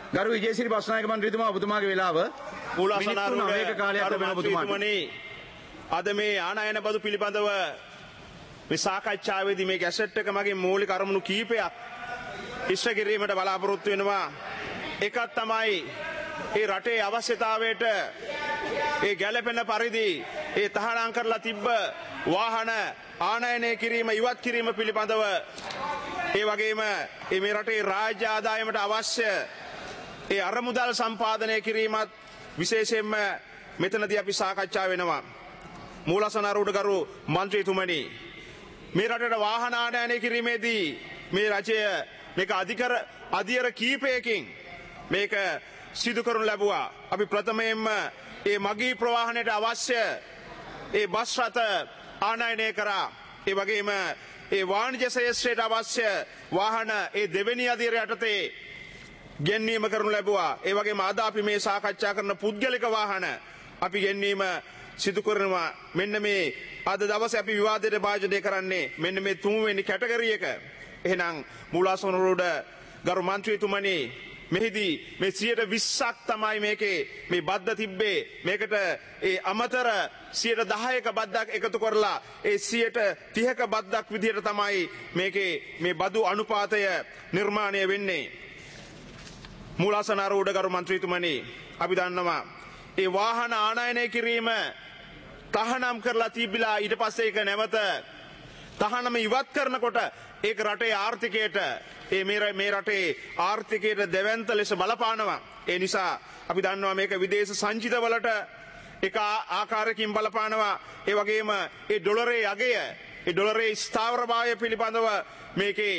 ගරු විජේසිරි බස්නායක මන්ත්‍රීතුමා ඔබතුමාගේ වෙලාව මිනිත්තු 9ක කාලයක් ලැබෙන ඔබතුමාට. අද මේ ආනයන බදු පිළිබඳව මේ සාකච්ඡාවේදී මේ ගැසට් එක මගේ මූලික අරමුණු කීපයක් ඉෂ්ට කිරීමට බලාපොරොත්තු වෙනවා. එකක් තමයි ඒ රටේ අවශ්‍යතාවයට ඒ ගැළපෙන පරිදි ඒ තහනම් කරලා තිබ්බ වාහන ආනයනය කිරීම ඉවත් කිරීම පිළිබඳව ඒ වගේම මේ රටේ රාජ්‍ය ආදායමට අවශ්‍ය ඒ අරමුදල් සම්පාදනය කිරීමත් විශේෂයෙන්ම මෙතනදී අපි සාකච්ඡා වෙනවා. මූලසනාරූඪ ගරු මන්ත්‍රීතුමනි, මේ රටට වාහන ආනයනය කිරීමේදී මේ රජය මේක අධිකර කීපයකින් මේක සිදු කරනු ලැබුවා. අපි ප්‍රථමයෙන්ම ඒ මගී ප්‍රවාහනයට අවශ්‍ය ඒ බස් රථ ආනයනය කරා. ඒ වගේම ඒ වාණිජ ශේෂ්ත්‍රයට අවශ්‍ය වාහන ඒ දෙවෙනි අධීර යටතේ ගෙන්වීම කරනු ලැබුවා. ඒ වගේම අද අපි මේ සාකච්ඡා කරන පුද්ගලික වාහන අපි ගෙන්වීම සිදු කරනවා. මෙන්න මේ අද දවසේ අපි විවාදයට භාජනය කරන්නේ මෙන්න මේ තුන්වෙනි කැටගරි එක. එහෙනම් මූලාසනරෝඩ ගරු මන්ත්‍රීතුමනි, මෙහිදී මේ 20% තමයි මේකේ මේ බද්ද තිබ්බේ. මේකට ඒ අමතර 10%ක බද්දක් එකතු කරලා ඒ 30%ක බද්දක් විදිහට තමයි මේකේ මේ බදු අනුපාතය නිර්මාණය වෙන්නේ. මූලාසනාරූඪ ගරු මන්ත්‍රීතුමනි, අපි දන්නවා ඒ වාහන ආනයනය කිරීම තහනම් කරලා තිබිලා ඊට පස්සේ ඒක නැවත තහනම ඉවත් කරනකොට ඒක රටේ ආර්ථිකයට මේ රටේ ආර්ථිකයට දෙවන්ත ලෙස බලපානවා. ඒ නිසා අපි දන්නවා මේක විදේශ සංචිතවලට එක ආකාරයකින් බලපානවා. ඒ වගේම ඒ ඩොලරේ අගය, ඒ ඩොලරේ ස්ථාවරභාවය පිළිබඳව මේකේ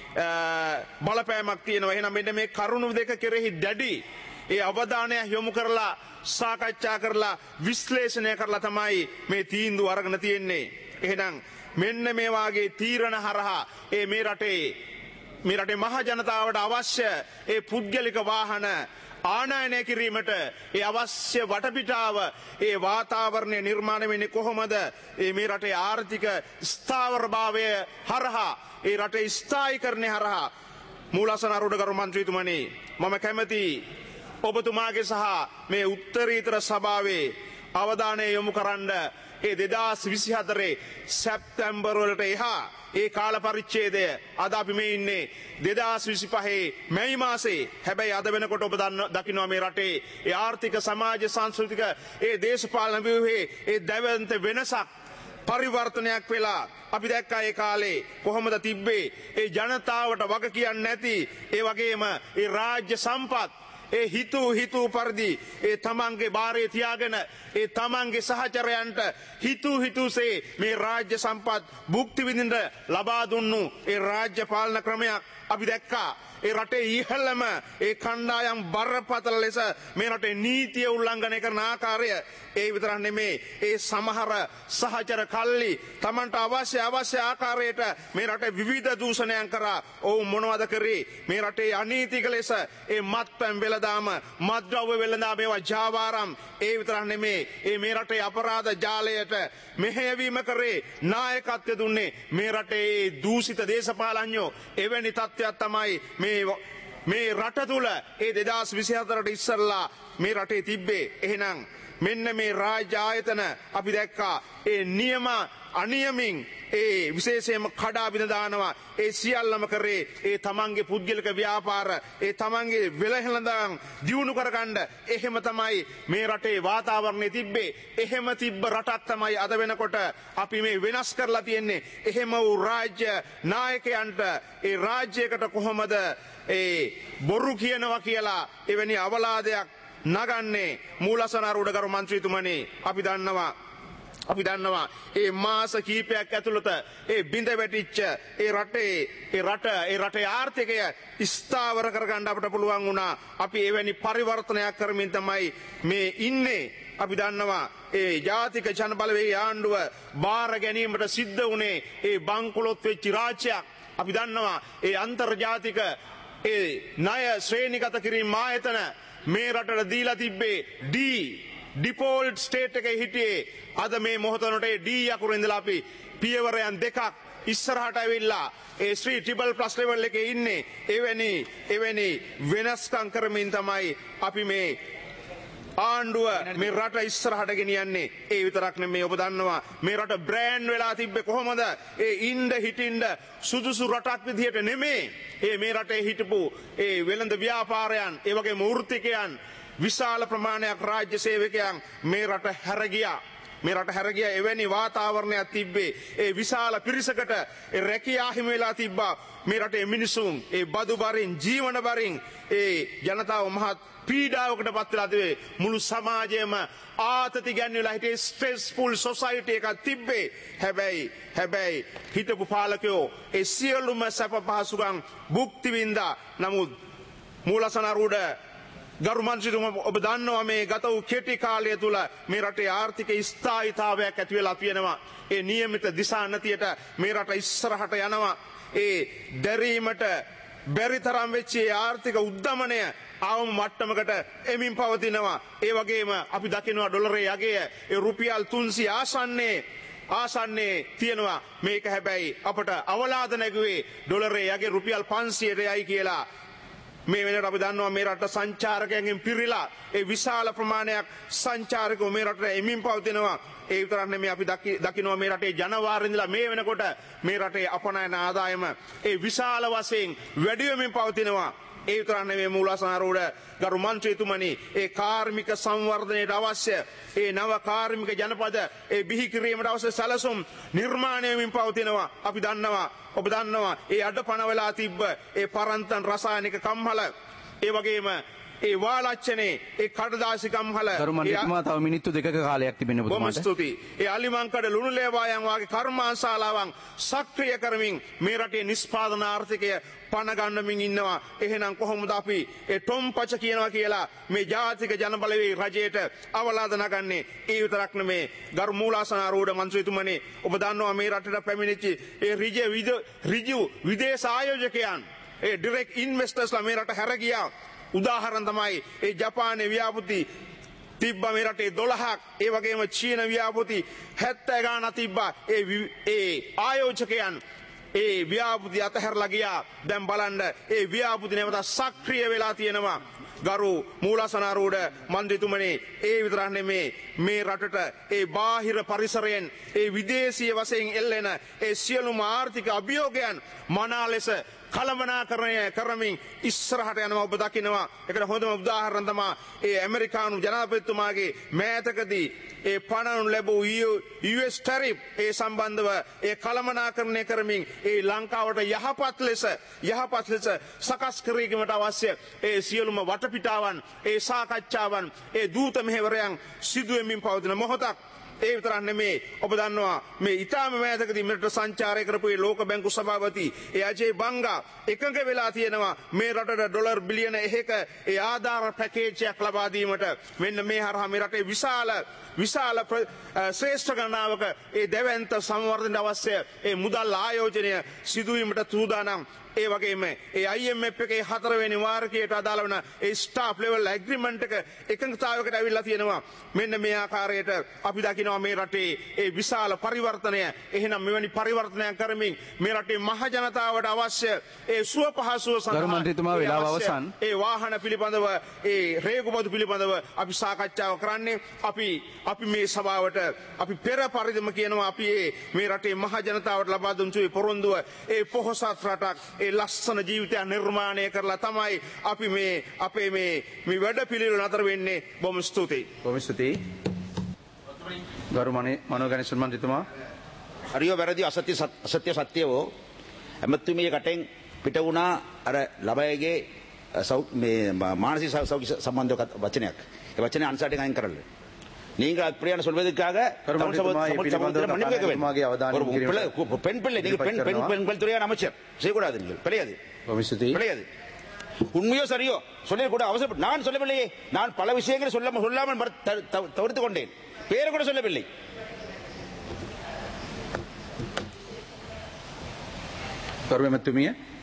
බලපෑමක් තියෙනවා. එහෙනම් මෙන්න මේ කරුණු දෙක කෙරෙහි දැඩි ඒ අවධානය යොමු කරලා සාකච්ඡා කරලා විශ්ලේෂණය කරලා තමයි මේ තීන්දුව අරගෙන තියෙන්නේ. එහෙනම් මෙන්න මේ වාගේ තීරණ හරහා මේ රටේ මහ ජනතාවට අවශ්‍ය ඒ පුද්ගලික වාහන ආනයනය කිරීමට ඒ අවශ්‍ය වටපිටාව ඒ වාතාවරණය නිර්මාණය වෙන්නේ කොහොමද? මේ රටේ ආර්ථික ස්ථාවරභාවය හරහා ඒ රටේ ස්ථායීකරණය හරහා මූලාසනාරූඪ ගරු මන්ත්‍රීතුමනි, මම කැමැති ඔබතුමාගේ සහ මේ උත්තරීතර සභාවේ අවධානය යොමු කරන්න ඒ 2024 සැප්තැම්බර් වලට එහා ඒ කාල පරිච්ඡේදය අද අපි මේ ඉන්නේ 2025 මැයි මාසේ. හැබැයි අද වෙනකොට ඔබ දකිනවා මේ රටේ ඒ ආර්ථික සමාජ සංස්කෘතික ඒ දේශපාලන ව්‍යුහයේ ඒ දැවැන්ත වෙනසක් පරිවර්තනයක් වෙලා අපි දැක්කා ඒ කාලේ කොහොමද තිබ්බේ ඒ ජනතාවට වග කියන්නේ නැති ඒ වගේම ඒ රාජ්‍ය සම්පත් ඒ හිතූ පරිදි ඒ තමන්ගේ බාරේ තියාගෙන ඒ තමන්ගේ සහචරයන්ට හිතූසේ මේ රාජ්‍ය සම්පත් භුක්ති විඳින්න ලබා දුන්නු ඒ රාජ්‍ය පාලන ක්‍රමයක් අපි දැක්කා. ඒ රටේ ඉහළම ඒ කණ්ඩායම් බරපතල ලෙස මේ රටේ නීතිය උල්ලංඝනය කරන ආකාරය ඒ විතරක් නෙමේ ඒ සමහර සහචර කල්ලි තමන්ට අවශ්‍ය ආකාරයට මේ රටේ විවිධ දූෂණයන් කරා. ඔවුන් මොනවද කරේ? මේ රටේ අනීතික ලෙස ඒ මත්පැන් වෙළඳාම, මත්ද්‍රව්‍ය වෙළඳාම, ඒවා ජාවාරම් ඒ විතරක් නෙමේ මේ රටේ අපරාධ ජාලයට මෙහෙයවීම කරේ නායකත්වය දුන්නේ මේ රටේ දූෂිත දේශපාලඥයෝ. එවැනි තත්ත්වයක් තමයි මේ රට තුල 2024ට ඉස්සරලා මේ රටේ තිබ්බේ. එහෙනම් මෙන්න මේ රාජ්‍ය ආයතන අපි දැක්කා ඒ නියම අනියමින් විශේෂයෙන්ම කඩා බිඳ දානවා. ඒ සියල්ලම කරේ ඒ තමන්ගේ පුද්ගලික ව්‍යාපාර ඒ තමන්ගේ වෙළහෙළඳන් දියුණු කරගන්න. එහෙම තමයි මේ රටේ වාතාවරණය තිබ්බේ. එහෙම තිබ්බ රටක් තමයි අද වෙනකොට අපි මේ වෙනස් කරලා තියෙන්නේ. එහෙම වූ රාජ්‍ය නායකයන්ට ඒ රාජ්‍යයකට කොහොමද බොරු කියනවා කියලා එවැනි අවලාදයක් නගන්නේ? මූලාසනාරූඪ ගරු මන්ත්‍රීතුමනි, අපි දන්නවා ඒ මාස කීපයක් ඇතුළත බිඳ වැටිච්ච රටේ ආර්ථිකය ස්ථාවර කරගන්න අපට පුළුවන් වුණා. අපි එවැනි පරිවර්තනයක් කරමින් තමයි මේ ඉන්නේ. අපි දන්නවා ජාතික ජනබලවේග ආණ්ඩුව බාර ගැනීමට සිද්ධ වුණේ බංකොලොත් වෙච්ච රාජ්‍යයක්. අපි දන්නවා අන්තර්ජාතික ණය ශ්‍රේණිගත කිරීම ආයතන මේ රටට දීලා තිබ්බේ ඩිෆෝල්ට් ස්ටේට් එකේ හිටියේ. අද මේ මොහොතනට ඩී අකුරු ඉඳලා අපි පියවරයන් දෙකක් ඉස්සරහට ඇවිල්ලා ඒ ශ්‍රී ට්‍රිපල් ප්ලස් ලෙවල් එකේ ඉන්නේ. එවැනි වෙනස්කම් කරමින් තමයි අපි මේ ආණ්ඩුව මේ රට ඉස්සරහට ගෙනියන්නේ. ඒ විතරක් නෙමෙයි ඔබ දන්නවා මේ රට බ්‍රෑන්ඩ් වෙලා තිබ්බේ කොහොමද? ඒ ඉන්න හිටින්න සුදුසු රටක් විදිහට නෙමෙයි. මේ රටේ හිටපු ඒ වෙළඳ ව්‍යාපාරයන්, ඒ වගේම වෘත්තිකයන්, විශාල ප්‍රමාණයක් රාජ්‍ය සේවකයන් මේ රට හැරගියා. මේ රට හැරගියා එවැනි වාතාවරණයක් තිබ්බේ. ඒ විශාල පිරිසකට ඒ රැකියා හිමි වෙලා තිබ්බා. මේ රටේ මිනිසුන් ඒ බදු බරින්, ජීවන බරින් ඒ ජනතාව මහත් පීඩාවකට පත් වෙලා තිබේ. මුළු සමාජයම ආතති ගැන්විලා හිටියේ ස්ට්‍රෙස්ෆුල් සොසයිටි එකක් තිබ්බේ. හැබැයි හිටපු පාලකයෝ ඒ සියලුම සැප පහසුකම් භුක්ති විඳා. නමුත් මූලසනාරූඪ ගරු මන්ත්‍රීතුමා ඔබ දන්නවා මේ ගත වූ කෙටි කාලය තුල මේ රටේ ආර්ථික ස්ථායීතාවයක් ඇති වෙලා තියෙනවා. ඒ නියමිත දිශානතියට මේ රට ඉස්සරහට යනවා. ඒ දැරීමට බැරි තරම් වෙච්ච ආර්ථික උද්දමනය ආවම මට්ටමකට එමින් පවතිනවා. ඒ වගේම අපි දකිනවා ඩොලරේ යගය ඒ රුපියල් 300 ආසන්නේ තියෙනවා. මේක හැබැයි අපට අවලාද නැගුවේ ඩොලරේ යගේ රුපියල් 500ට යයි කියලා. මේ වෙනකොට අපි දන්නවා මේ රට සංචාරකයන්ගෙන් පිරීලා ඒ විශාල ප්‍රමාණයක් සංචාරකයෝ මේ රටට එමින් පවතිනවා. ඒ විතරක් නෙමෙයි අපි දකිනවා මේ රටේ ජනවාරි ඉඳලා මේ වෙනකොට මේ රටේ අපනයන ආදායම ඒ විශාල වශයෙන් වැඩි වෙමින් පවතිනවා. ඒ විතරක් නෙමෙයි මූලසනාරූඪ ගරු මන්ත්‍රීතුමනි ඒ කාර්මික සංවර්ධනයට අවශ්‍ය ඒ නව කාර්මික ජනපද ඒ බිහි කිරීමට අවශ්‍ය සැලසුම් නිර්මාණය වෙමින් පවතිනවා. අපි දන්නවා ඔබ දන්නවා ඒ අඩපණ වෙලා තිබ්බ ඒ පරන්තන් රසායනික කම්හල ඒ වගේම ඒ වාලච්චනේ ඒ කඩදාසි කම්හල ගරු මන්ත්‍රීතුමා තව මිනිත්තු 2ක කාලයක් තිබෙනවා ඔබතුමාට. බොහොම ස්තුතියි. ඒ අලිමංකඩ ලුණු ලේවායන් වාගේ කර්මාන්තශාලාවන් සක්‍රිය කරමින් මේ රටේ නිෂ්පාදන ආර්ථිකය පණ ගන්නමින් ඉන්නවා. එහෙනම් කොහොමද අපි ඒ ටොම්පච කියනවා කියලා මේ ජාතික ජනබලවේග රජයට අවලාද නගන්නේ? ඒ විතරක් නෙමේ ගරු මූලාසනාරූඪ මන්ත්‍රීතුමනි ඔබ දන්නවා මේ රටට පැමිණිච්ච ඒ ඍජු විදේශ ආයෝජකයන් ඒ ඩිරෙක්ට් ඉන්වෙස්ටර්ස්ලා මේ රට හැර ගියා. උදාහරණ තමයි ඒ ජපානයේ ව්‍යාපෘති තිබ්බා මේ රටේ 12ක්. ඒ වගේම චීන ව්‍යාපෘති 70 ගාණක් තිබ්බා. ඒ ආයෝජකයන් ඒ ව්‍යාපෘති අතහැරලා ගියා. දැන් බලන්න ඒ ව්‍යාපෘති නැවත සක්‍රිය වෙලා තියෙනවා. ගරු මූලසනාරූඪ මන්ත්‍රීතුමනි ඒ විතරක් නෙමේ මේ රටට ඒ බාහිර පරිසරයෙන් ඒ විදේශීය වශයෙන් එල්ලෙන ඒ සියලුම ආර්ථික අභියෝගයන් මනා ලෙස කළමනාකරණය කරමින් ඉස්සරහට යනවා. ඔබ දකිනවා ඒකට හොඳම උදාහරණ තමයි ඒ ඇමරිකානු ජනාධිපතිතුමාගේ මෑතකදී ඒ පනවනු ලැබූ US ටැරිෆ් ඒ සම්බන්ධව ඒ කළමනාකරණය කරමින් ඒ ලංකාවට යහපත් ලෙස සකස් කිරීමට අවශ්‍ය ඒ සියලුම වටපිටාවන් ඒ සාකච්ඡාවන් ඒ දූත මෙහෙවරයන් සිදු වෙමින් පවතින මොහොතක්. ඒ විතරක් නෙමේ ඔබ දන්නවා මේ ඊටාම මෑතකදී මෙරට සංචාරය කරපු ඒ ලෝක බැංකු සභාපති ඒ අජේ බංගා එකඟ වෙලා තියෙනවා මේ රටට ඩොලර් බිලියන 1ක ඒ ආධාර පැකේජයක් ලබා දීමට. මෙන්න මේ හරහා මේ රටේ විශාල ශ්‍රේෂ්ඨ ගණනාවක ඒ දැවැන්ත සංවර්ධනයට අවශ්‍ය ඒ මුදල් ආයෝජනය සිදුවීමට සූදානම්. ඒ වගේම ඒ IMF එකේ 4 වෙනි වාරකයට අදාළ වන ඒ ස්ටාෆ් ලෙවල් ඇග්‍රීමන්ට් එක එකඟතාවයකට ඇවිල්ලා තියෙනවා. මෙන්න මේ ආකාරයට අපි දකිනවා මේ රටේ ඒ විශාල පරිවර්තනය. එහෙනම් මෙවැනි පරිවර්තනයක් කරමින් මේ රටේ මහ ජනතාවට අවශ්‍ය ඒ සුව පහසුව සඳහා ඒ වාහන පිළිබඳව ඒ රේගුබදු පිළිබඳව අපි සාකච්ඡාව කරන්නේ. අපි මේ සභාවට අපි පෙර පරිදිම කියනවා අපි මේ රටේ මහ ජනතාවට ලබා දුන් පොරොන්දුව ඒ පොහොසත් රටක් ඒ ලස්සන ජීවිතයක් නිර්මාණය කරලා තමයි අපි මේ අපේ මේ වැඩ පිළිවෙල නතර වෙන්නේ. බොහොම ස්තුතියි. බොහොම ස්තුතියි. ගරු මනෝගණේශ මන්ත්‍රීතුමා. හරියෝ වැරදි අසත්‍ය සත්‍යවෝ ඇමතුමිය කටෙන් පිට වුණා අර ළමයගේ මේ මානසික සෞඛ්‍ය සම්බන්ධ වචනයක්. ඒ වචනේ අන්සාරයෙන් අයින් කරලා நீங்கள் அப்படியான சொல்வதற்காக பெண் பிள்ளை பெண்கள் துறையான அமைச்சர் செய்யக்கூடாது. நீங்கள் கிடையாது. உண்மையோ சரியோ சொல்ல கூட அவசரப்பட்டு நான் சொல்லவில்லையே. நான் பல விஷயங்களை சொல்லாமல் தவிர்த்து கொண்டேன். பேரை கூட சொல்லவில்லை. කරුමැතිතුමිය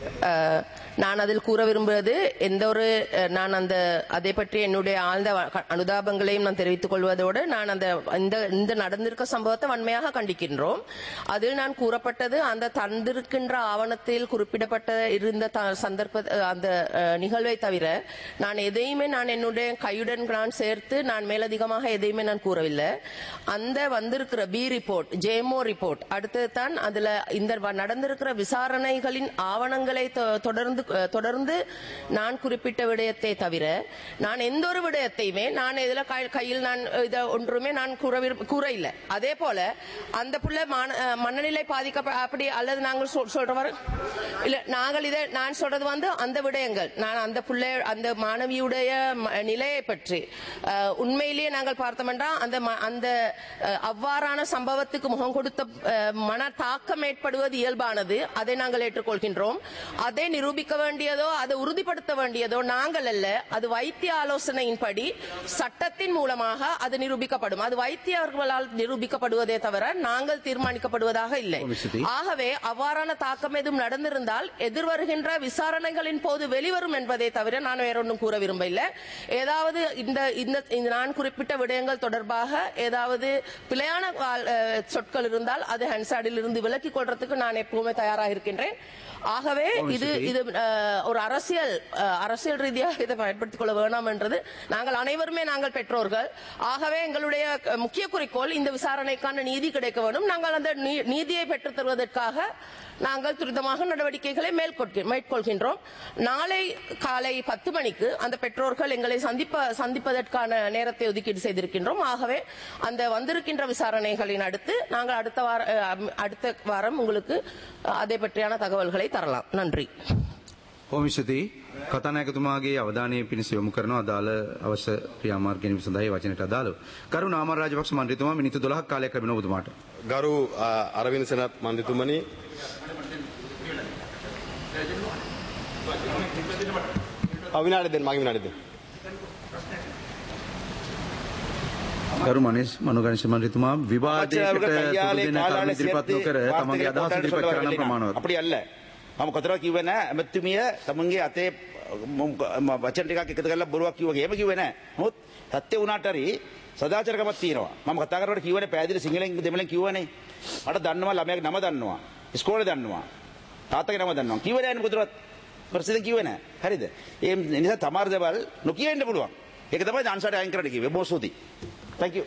நான் அதில் கூற விரும்புவது எந்த ஒரு நான் அந்த அதை பற்றி என்னுடைய ஆழ்ந்த அனுதாபங்களையும் நான் தெரிவித்துக் கொள்வதோடு நான் அந்த இந்த நடந்திருக்க சம்பவத்தை வன்மையாக கண்டிக்கின்றோம். அதில் நான் கூறப்பட்டது அந்த தந்திருக்கின்ற ஆவணத்தில் குறிப்பிடப்பட்ட இருந்த சந்தர்ப்ப அந்த நிகழ்வை தவிர நான் எதையுமே நான் என்னுடைய கையுடன் நான் சேர்த்து நான் மேலதிகமாக எதையுமே நான் கூறவில்லை. அந்த வந்திருக்கிற பி ரிப்போர்ட், ஜேமோ ரிப்போர்ட், அடுத்தது தான் அதுல இந்த நடந்திருக்கிற விசாரணைகளின் ஆவணங்களை தொடர்ந்து நான் குறிப்பிட்ட விடயத்தை தவிர நான் எந்த ஒரு விடயத்தையுமே நான் இதுல கையில் நான் இதை ஒன்றுமே நான் கூற இல்லை. அதே போல அந்த புள்ள மனநிலை பாதிக்க அப்படி அல்லது நாங்கள் சொல்றவர் இல்ல, நாங்கள் இதை நான் சொல்றது அந்த விடயங்கள் நான் அந்த புள்ள அந்த மாணவியுடைய நிலையை பற்றி உண்மையிலேயே நாங்கள் பார்த்தோம்னா அந்த அவ்வாறான சம்பவத்துக்கு முகம் கொடுத்த மன தாக்கம் ஏற்படுவது இயல்பானது. அதை நாங்கள் ஏற்றுக்கொள்கின்றோம். அதை நிரூபிக்க வேண்டியதோ அதை உறுதிப்படுத்த வேண்டியதோ நாங்கள் அல்ல. அது வைத்திய ஆலோசனையின்படி சட்டத்தின் மூலமாக அது நிரூபிக்கப்படும். அது வைத்தியர்களால் நிரூபிக்கப்படுவதே தவிர நாங்கள் தீர்மானிக்கப்படுவதாக இல்லை. ஆகவே அவ்வாறான தாக்கம் எதுவும் நடந்திருந்தால் எதிர்வருகின்ற விசாரணைகளின் போது வெளிவரும் என்பதை தவிர நான் வேறொன்றும் கூற விரும்பவில்லை. ஏதாவது இந்த நான் குறிப்பிட்ட விடயங்கள் தொடர்பாக ஏதாவது பிழையான சொற்கள் இருந்தால் அது ஹன்சாடில் இருந்து விலக்கிக் கொள்றதுக்கு நான் எப்பவுமே தயாராக இருக்கின்றேன். ஆகவே இது ஒரு அரசியல் ரீதியாக இதை பயன்படுத்திக் கொள்ள வேண்டாம் என்றது நாங்கள் அனைவருமே நாங்கள் பெற்றோர்கள். ஆகவே எங்களுடைய முக்கிய குறிக்கோள் இந்த விசாரணைக்கான நீதி கிடைக்க வேண்டும். நாங்கள் அந்த நீதியை பெற்றுத் தருவதற்காக நாங்கள் துரிதமாக நடவடிக்கைகளை மேற்கொள்கின்றோம். நாளை காலை 10 மணிக்கு அந்த பெற்றோர்கள் எங்களை சந்திப்பதற்கான நேரத்தை ஒதுக்கீடு செய்திருக்கின்றோம். ஆகவே அந்த வந்திருக்கின்ற விசாரணைகளின் அடுத்து நாங்கள் அடுத்த வாரம் உங்களுக்கு அதை பற்றியான தகவல்களை தரலாம். நன்றி. ඕමිෂති කතානායකතුමාගේ අවධානය පිණිස යොමු කරන අදාළ අවශ්‍ය ක්‍රියාමාර්ග ගැනීම සඳහා වචනයට අදාළව කරු නාමල් රාජපක්ෂ මන්ත්‍රීතුමා මිනිත්තු 12ක් කාලයක් ලැබෙනවා ඔබතුමාට. ගරු අරවින්ද සෙනත් මන්ත්‍රීතුමනි, විනාඩි දෙන්න, මගේ විනාඩි දෙන්න. ගරු මනෝගණේශ මන්ත්‍රීතුමා විවාදයකට තුඩු දෙන කරුණු ඉදිරිපත් නොකර තමන්ගේ අදහස් ඉදිරිපත් කරන ප්‍රමාණවත්. அப்படி அல்ல. මම කොතරම් කිව්වේ නෑ ඇමතුමිය තමන්ගේ අතේ වචන ටිකක් එකතු කරලා බොරුවක් කිව්වා වගේ. එහෙම කිව්වේ නෑ. නමුත් සත්‍ය වුණාට හරි සදාචාරකමක් තියෙනවා. මම කතා කරනකොට කිව්වනේ පැහැදිලි සිංහලෙන් දෙමළෙන් කිව්වනේ. මට දන්නවා ළමයාගේ නම දන්නවා. ඉස්කෝලේ දන්නවා. තාත්තගේ නම දන්නවා. කිව්වේ නෑනේ කොතරම් ප්‍රසිද්ධ කිව්වේ නෑ. හරිද? ඒ නිසා තමාර දේවල් නොකිය ඉන්න පුළුවන්. ඒක තමයි අන්සාරට අයින් කරන්න කිව්වේ. බොහොම ස්තුතියි. Thank you.